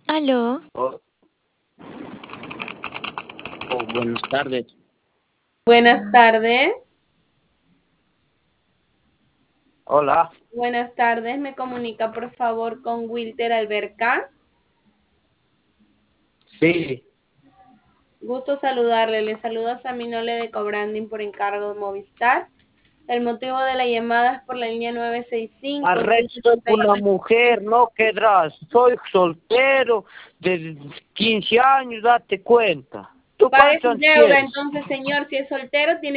Aló, Oh, buenas tardes. Buenas tardes. Hola. Buenas tardes. ¿Me comunica por favor con Wilter Alberca? Sí. Gusto saludarle. Le saluda Saminole de Cobranding por encargo de Movistar. El motivo de la llamada es por la línea 965. Arresto con una mujer, no querrás. Soy soltero de 15 años, date cuenta. ¿Tú Pague su cuántos años deuda tienes? entonces, señor. Si es soltero, tiene